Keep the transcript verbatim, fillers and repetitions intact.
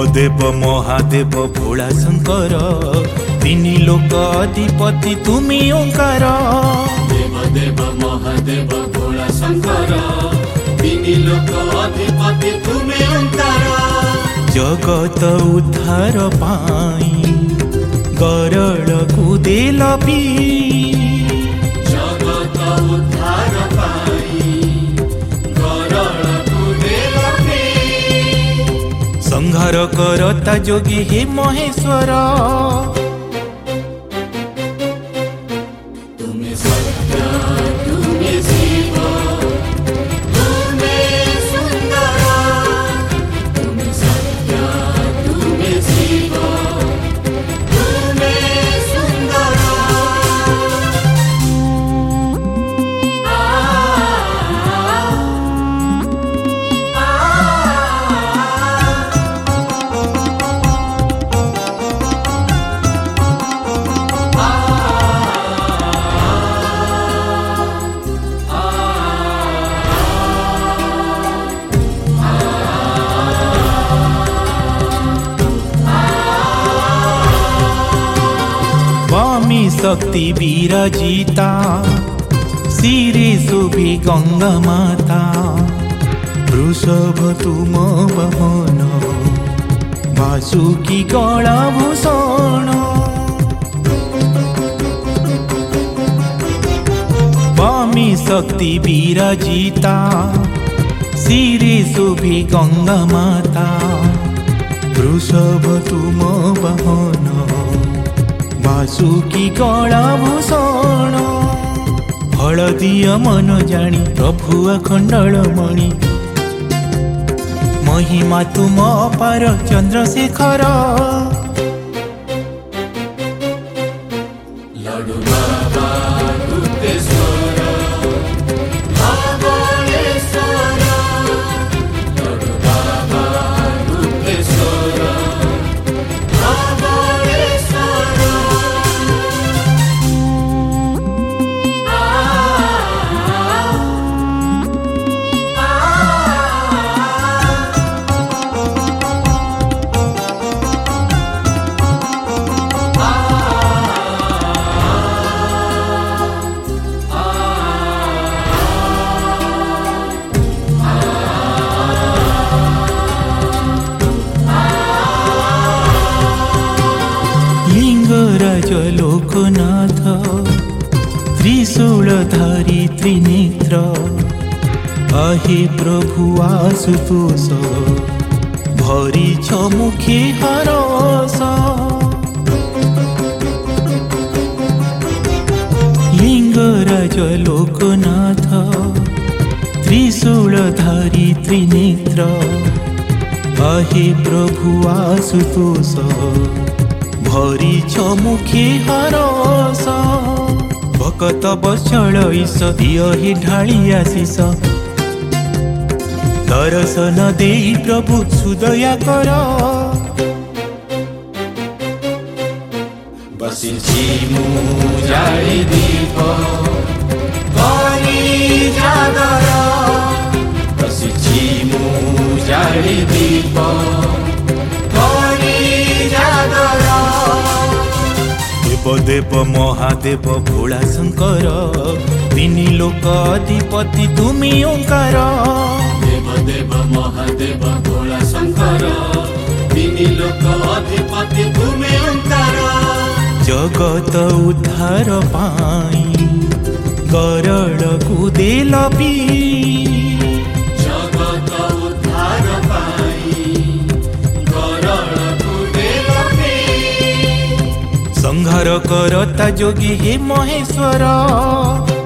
देव महादेव भोला शंकर तीनी लोक अधिपति तुमी ओंकार। देव देव महादेव भोला शंकर तीनी लोक अधिपति तुमी ओंकार। जगत उद्धार पाई गरल कुदेल पी। जगत उद्धार पाई गरल कुदेल पी। संहार करता जोगी हे महेश्वर। तुम्हें सत्य तुम्हें शिव तुम्हें सुंदर। तुम्हें सत्य तुम्हें शिव तुम्हें सुंदर। आ, आ, स्वामी शक्ति विराजिता सिरे शोभि गंगा माता। वृषभ तुम बहन वासुकी गला भूषण। स्वामी शक्ति विराजिता सिरे शोभि गंगा माता। वृषभ तुम बहन वासुकी गला भूषण। हलदिय मन जानी प्रभु अखंडल मणि। महिमा तुम अपार चंद्रशेखर। लड्डू बाबा गुप्तेश्वर धवलेश्वर। लड्डू बाबा गुप्तेश्वर धवलेश्वर। आ, लिंगराज लोकनाथ त्रिशूलधारी त्रिनेत्र। आहे प्रभु आशुतोष भरी मुखी हरस। लिंगराज लोकनाथ त्रिशूलधारी त्रिनेत्र। आहे प्रभु आशुतोष भरी मुखी हरस। भकत बचल ईश दिय हि ढाली आशीष। दर्शन देई प्रभु सुदया कर। बसिछि मु जाळी दीप करी जागर। बसिछि मु जाळी दीप करी जागर। देव देव महादेव भोला शंकर तीनी लोक अधिपति तुमी ओंकार। देव देव महादेव भोला शंकर तीनी लोक अधिपति तुमी ओंकार। जगत उद्धार पाई गरल कुदेल पी। जगत उद्धार पाई गरल कुदेल पी। संहार करता जोगी हे महेश्वर।